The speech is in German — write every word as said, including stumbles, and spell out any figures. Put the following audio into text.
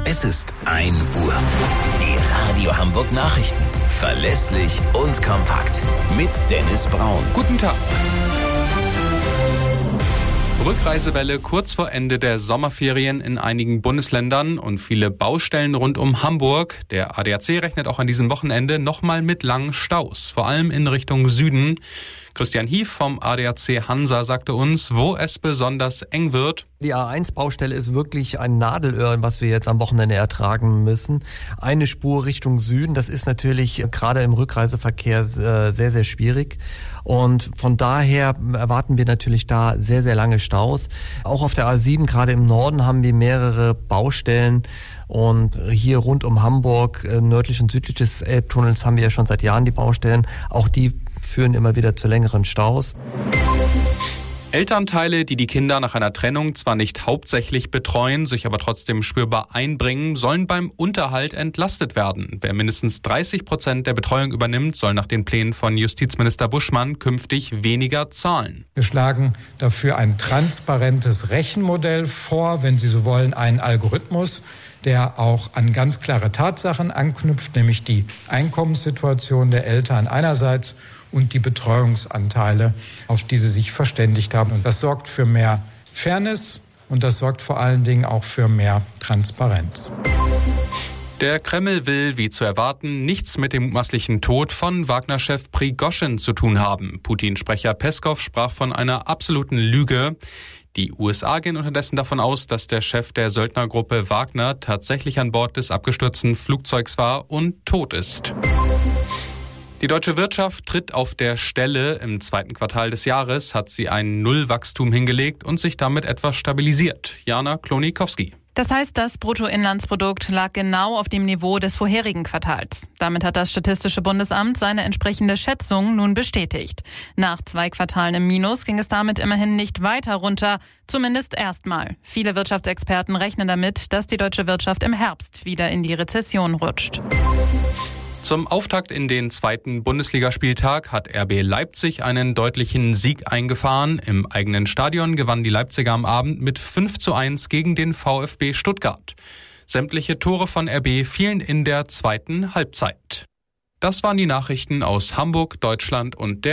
Es ist ein Uhr. Die Radio Hamburg Nachrichten. Verlässlich und kompakt. Mit Dennis Braun. Guten Tag. Rückreisewelle kurz vor Ende der Sommerferien in einigen Bundesländern und viele Baustellen rund um Hamburg. Der A D A C rechnet auch an diesem Wochenende nochmal mit langen Staus, vor allem in Richtung Süden. Christian Hief vom A D A C Hansa sagte uns, wo es besonders eng wird. Die A eins Baustelle ist wirklich ein Nadelöhr, was wir jetzt am Wochenende ertragen müssen. Eine Spur Richtung Süden, das ist natürlich gerade im Rückreiseverkehr sehr, sehr schwierig. Und von daher erwarten wir natürlich da sehr, sehr lange Staus. Auch auf der A sieben, gerade im Norden, haben wir mehrere Baustellen. Und hier rund um Hamburg, nördlich und südlich des Elbtunnels, haben wir ja schon seit Jahren die Baustellen. Auch die führen immer wieder zu längeren Staus. Elternteile, die die Kinder nach einer Trennung zwar nicht hauptsächlich betreuen, sich aber trotzdem spürbar einbringen, sollen beim Unterhalt entlastet werden. Wer mindestens dreißig Prozent der Betreuung übernimmt, soll nach den Plänen von Justizminister Buschmann künftig weniger zahlen. Wir schlagen dafür ein transparentes Rechenmodell vor, wenn Sie so wollen, einen Algorithmus, der auch an ganz klare Tatsachen anknüpft, nämlich die Einkommenssituation der Eltern einerseits und die Betreuungsanteile, auf die sie sich verständigt haben. Und das sorgt für mehr Fairness und das sorgt vor allen Dingen auch für mehr Transparenz. Der Kreml will, wie zu erwarten, nichts mit dem mutmaßlichen Tod von Wagner-Chef Prigoschin zu tun haben. Putin-Sprecher Peskov sprach von einer absoluten Lüge. Die U S A gehen unterdessen davon aus, dass der Chef der Söldnergruppe Wagner tatsächlich an Bord des abgestürzten Flugzeugs war und tot ist. Die deutsche Wirtschaft tritt auf der Stelle. Im zweiten Quartal des Jahres hat sie ein Nullwachstum hingelegt und sich damit etwas stabilisiert. Jana Klonikowski. Das heißt, das Bruttoinlandsprodukt lag genau auf dem Niveau des vorherigen Quartals. Damit hat das Statistische Bundesamt seine entsprechende Schätzung nun bestätigt. Nach zwei Quartalen im Minus ging es damit immerhin nicht weiter runter, zumindest erstmal. Viele Wirtschaftsexperten rechnen damit, dass die deutsche Wirtschaft im Herbst wieder in die Rezession rutscht. Zum Auftakt in den zweiten Bundesligaspieltag hat R B Leipzig einen deutlichen Sieg eingefahren. Im eigenen Stadion gewannen die Leipziger am Abend mit fünf zu eins gegen den VfB Stuttgart. Sämtliche Tore von R B fielen in der zweiten Halbzeit. Das waren die Nachrichten aus Hamburg, Deutschland und der